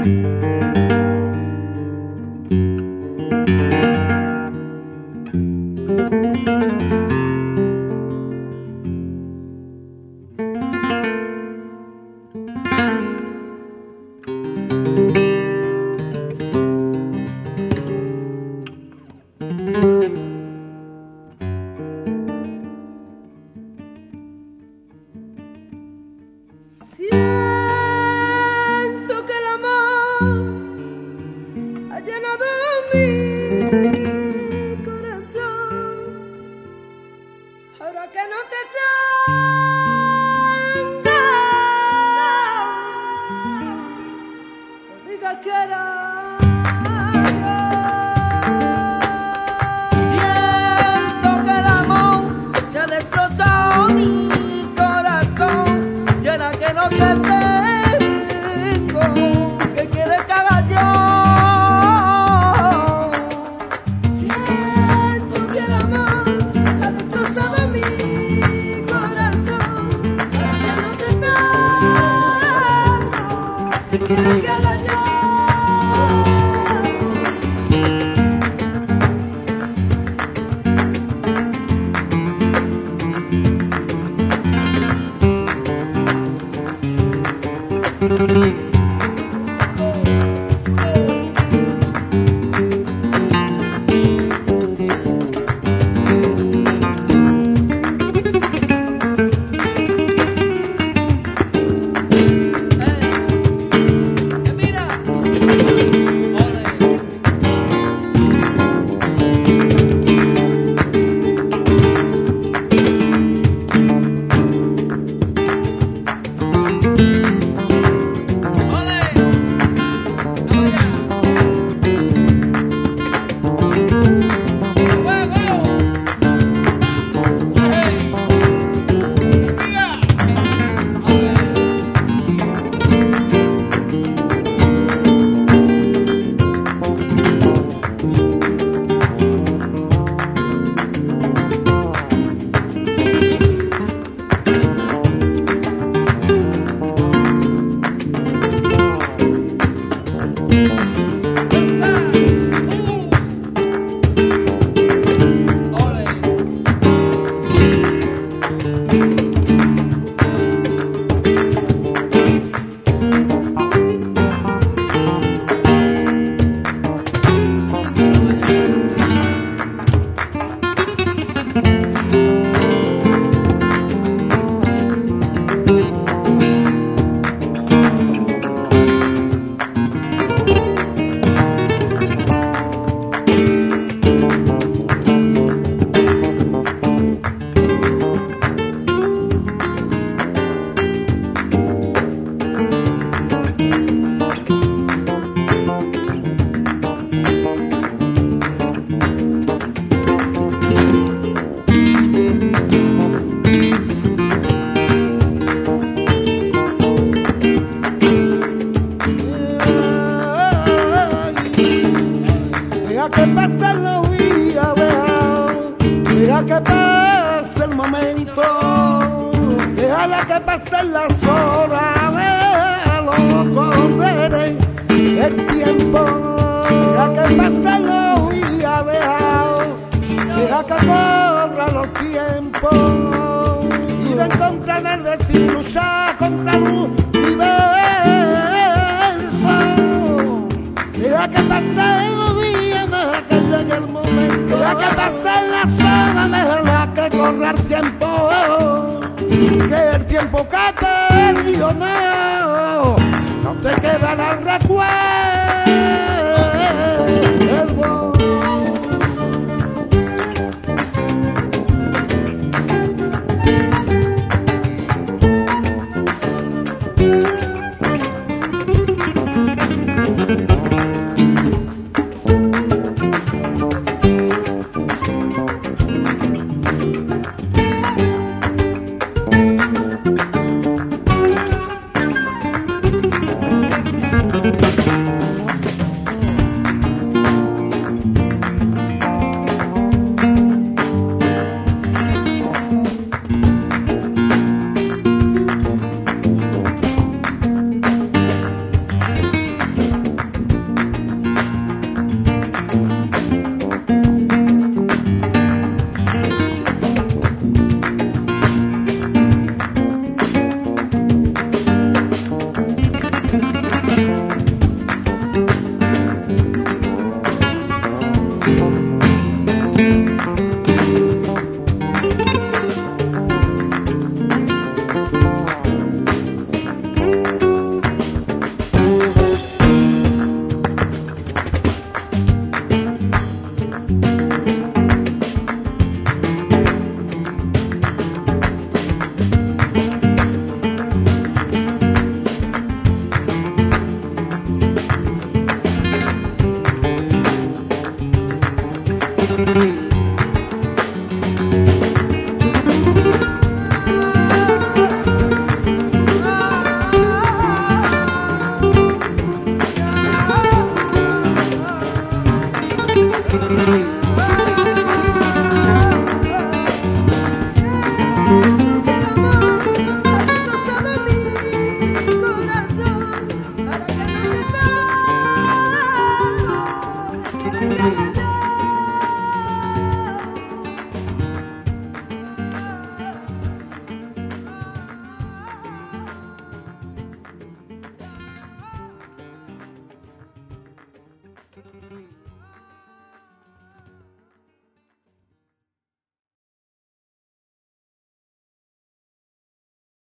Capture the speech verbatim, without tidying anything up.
Siento que el amor ha llenado mi corazón. Ahora que no te tengo, no digas que era. Siento que el amor ya destrozó mi corazón. Y ahora que no te tengo, ¿qué quieres que haga yo? Siento que el amor ha destrozado mi corazón. Ahora que no te tengo, ¿qué quieres que haga yo? Deja que pasen los días, deja que pase el momento, déjala que pasen las horas, déjalo correr el tiempo. Deja que pasen los días, deja, deja que corra los tiempos. Ir en contra del destino y luchar contra el universo. Deja que pasen los días, deja que llegue el momento, deja que pasen las horas, deja que corra el tiempo, que el tiempo que perdió no